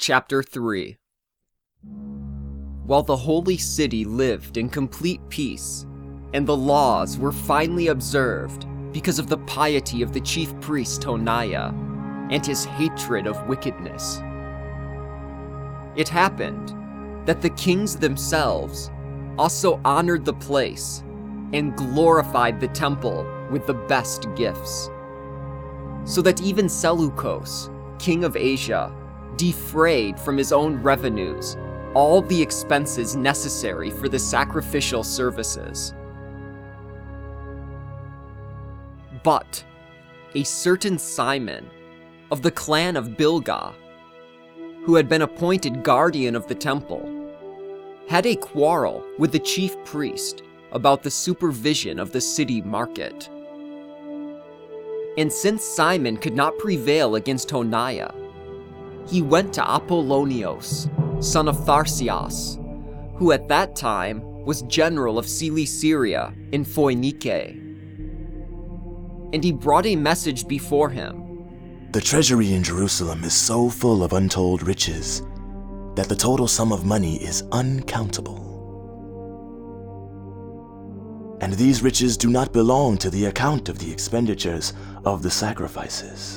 Chapter 3. While the holy city lived in complete peace, and the laws were finally observed because of the piety of the chief priest Honaya and his hatred of wickedness, it happened that the kings themselves also honored the place and glorified the temple with the best gifts, so that even Seleucus, king of Asia, defrayed from his own revenues all the expenses necessary for the sacrificial services. But a certain Simon of the clan of Bilgah, who had been appointed guardian of the temple, had a quarrel with the chief priest about the supervision of the city market. And since Simon could not prevail against Honaya, he went to Apollonios, son of Tharsias, who at that time was general of Celesyria in Phoenice. And he brought a message before him. The treasury in Jerusalem is so full of untold riches that the total sum of money is uncountable. And these riches do not belong to the account of the expenditures of the sacrifices.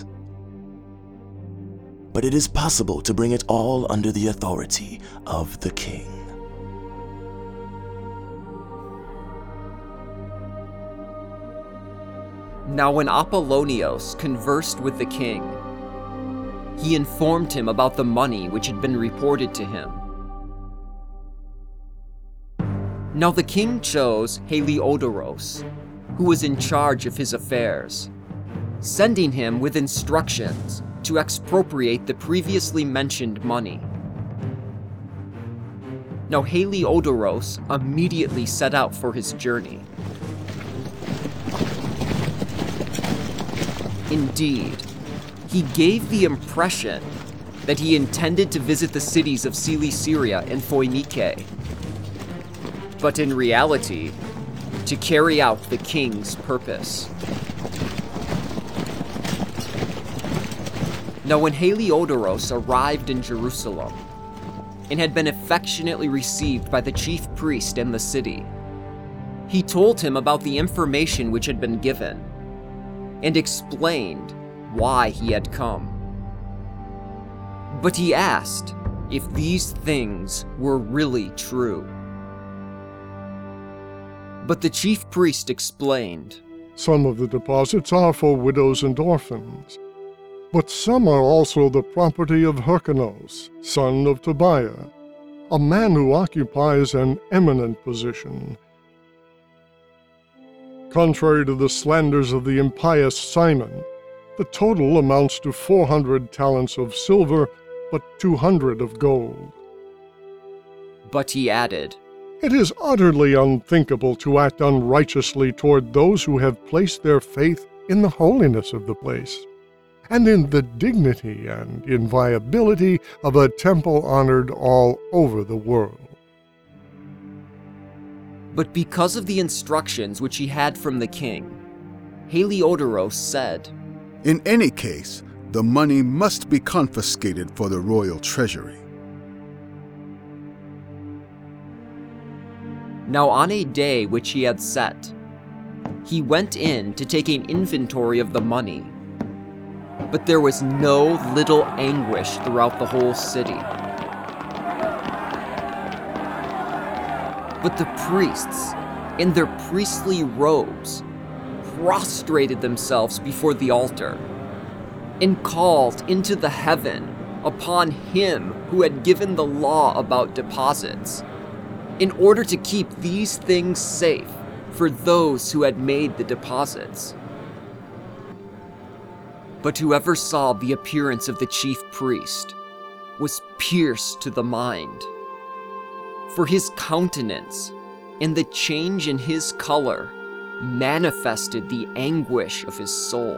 But it is possible to bring it all under the authority of the king. Now when Apollonios conversed with the king, he informed him about the money which had been reported to him. Now the king chose Heliodorus, who was in charge of his affairs, sending him with instructions to expropriate the previously mentioned money. Now Heliodorus immediately set out for his journey. Indeed, he gave the impression that he intended to visit the cities of Celesyria and Phoenice, but in reality, to carry out the king's purpose. Now when Heliodorus arrived in Jerusalem, and had been affectionately received by the chief priest and the city, he told him about the information which had been given, and explained why he had come. But he asked if these things were really true. But the chief priest explained, "Some of the deposits are for widows and orphans, but some are also the property of Hyrcanos, son of Tobiah, a man who occupies an eminent position. Contrary to the slanders of the impious Simon, the total amounts to 400 talents of silver, but 200 of gold." But he added, "It is utterly unthinkable to act unrighteously toward those who have placed their faith in the holiness of the place, and in the dignity and inviolability of a temple honored all over the world." But because of the instructions which he had from the king, Heliodorus said, "In any case, the money must be confiscated for the royal treasury." Now on a day which he had set, he went in to take an inventory of the money, but there was no little anguish throughout the whole city. But the priests, in their priestly robes, prostrated themselves before the altar and called into the heaven upon him who had given the law about deposits, in order to keep these things safe for those who had made the deposits. But whoever saw the appearance of the chief priest was pierced to the mind, for his countenance and the change in his color manifested the anguish of his soul.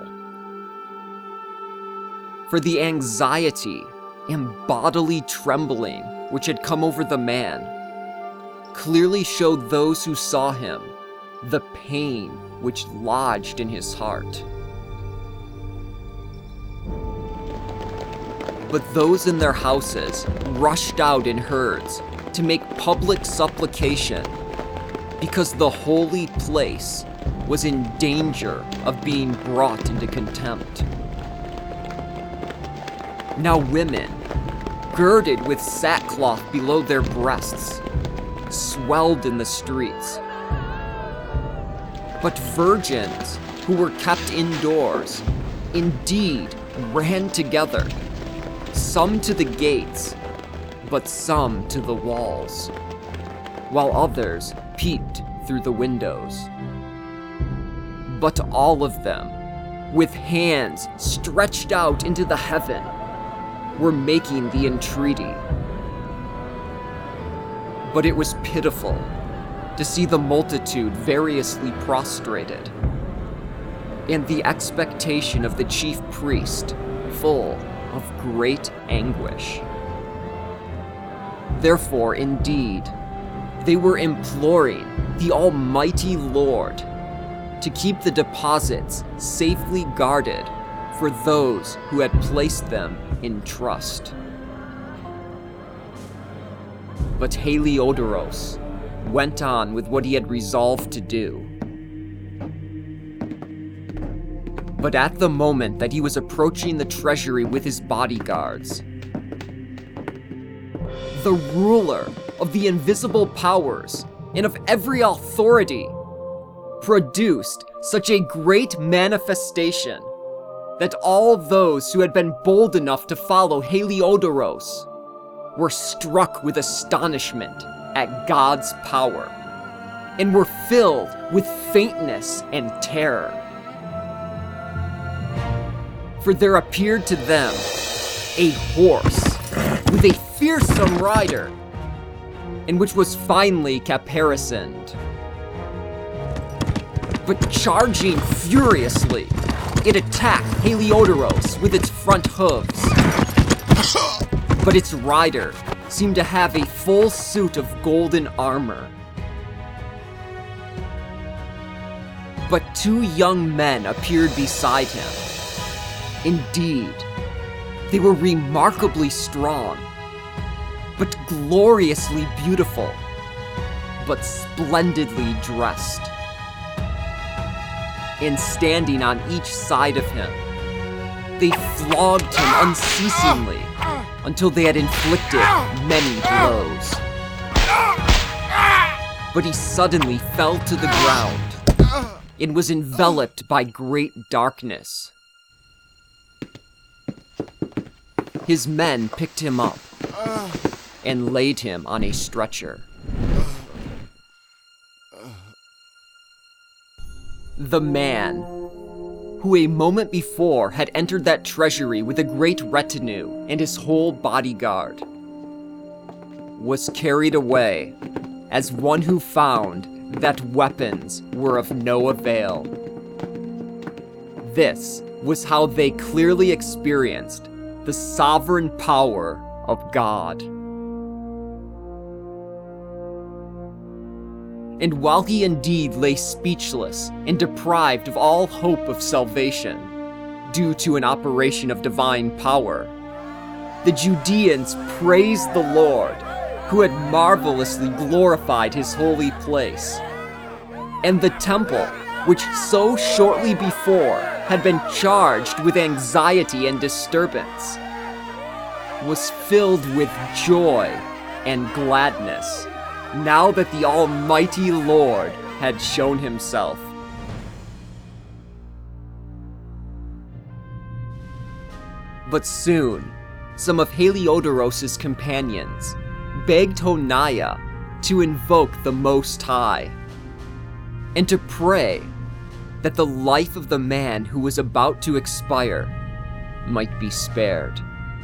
For the anxiety and bodily trembling which had come over the man clearly showed those who saw him the pain which lodged in his heart. But those in their houses rushed out in herds to make public supplication because the holy place was in danger of being brought into contempt. Now women, girded with sackcloth below their breasts, swelled in the streets. But virgins who were kept indoors indeed ran together, some to the gates, but some to the walls, while others peeped through the windows. But all of them, with hands stretched out into the heaven, were making the entreaty. But it was pitiful to see the multitude variously prostrated, and the expectation of the chief priest full of great anguish. Therefore, indeed, they were imploring the Almighty Lord to keep the deposits safely guarded for those who had placed them in trust. But Heliodorus went on with what he had resolved to do. But at the moment that he was approaching the treasury with his bodyguards, the ruler of the invisible powers and of every authority produced such a great manifestation that all those who had been bold enough to follow Heliodorus were struck with astonishment at God's power and were filled with faintness and terror. For there appeared to them a horse with a fearsome rider, and which was finely caparisoned. But charging furiously, it attacked Heliodorus with its front hooves. But its rider seemed to have a full suit of golden armor. But two young men appeared beside him. Indeed, they were remarkably strong, but gloriously beautiful, but splendidly dressed. And standing on each side of him, they flogged him unceasingly until they had inflicted many blows. But he suddenly fell to the ground and was enveloped by great darkness. His men picked him up and laid him on a stretcher. The man, who a moment before had entered that treasury with a great retinue and his whole bodyguard, was carried away as one who found that weapons were of no avail. This was how they clearly experienced the sovereign power of God. And while he indeed lay speechless and deprived of all hope of salvation, due to an operation of divine power, the Judeans praised the Lord, who had marvelously glorified his holy place. And the temple, which so shortly before had been charged with anxiety and disturbance, was filled with joy and gladness, now that the Almighty Lord had shown himself. But soon, some of Heliodorus' companions begged Honiah to invoke the Most High, and to pray that the life of the man who was about to expire might be spared.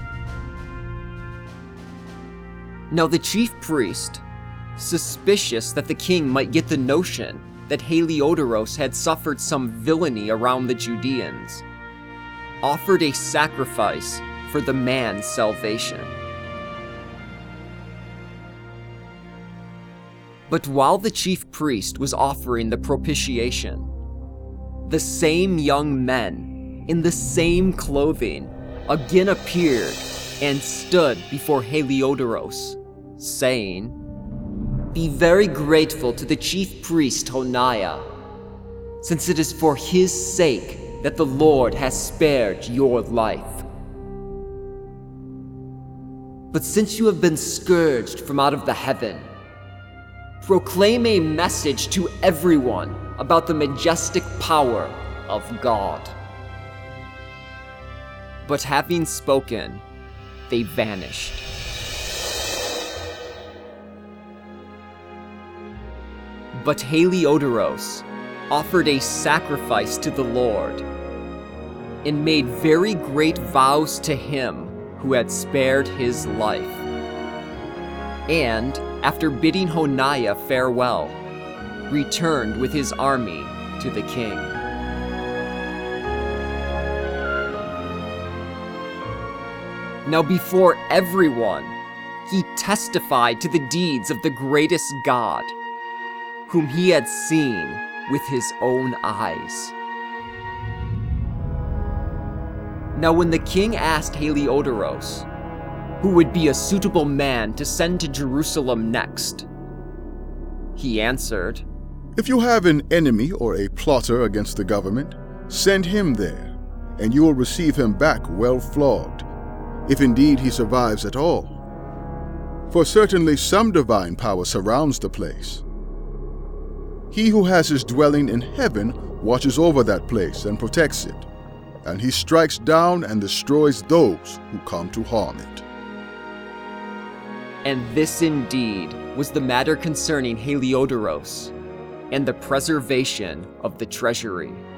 Now the chief priest, suspicious that the king might get the notion that Heliodorus had suffered some villainy around the Judeans, offered a sacrifice for the man's salvation. But while the chief priest was offering the propitiation, the same young men in the same clothing again appeared and stood before Heliodorus, saying, "Be very grateful to the chief priest Honiah, since it is for his sake that the Lord has spared your life. But since you have been scourged from out of the heaven, proclaim a message to everyone about the majestic power of God." But having spoken, they vanished. But Heliodorus offered a sacrifice to the Lord and made very great vows to him who had spared his life. And, after bidding Honiah farewell, returned with his army to the king. Now before everyone, he testified to the deeds of the greatest God, whom he had seen with his own eyes. Now when the king asked Heliodorus who would be a suitable man to send to Jerusalem next, he answered, "If you have an enemy or a plotter against the government, send him there, and you will receive him back well flogged, if indeed he survives at all. For certainly some divine power surrounds the place. He who has his dwelling in heaven watches over that place and protects it, and he strikes down and destroys those who come to harm it." And this indeed was the matter concerning Heliodorus and the preservation of the treasury.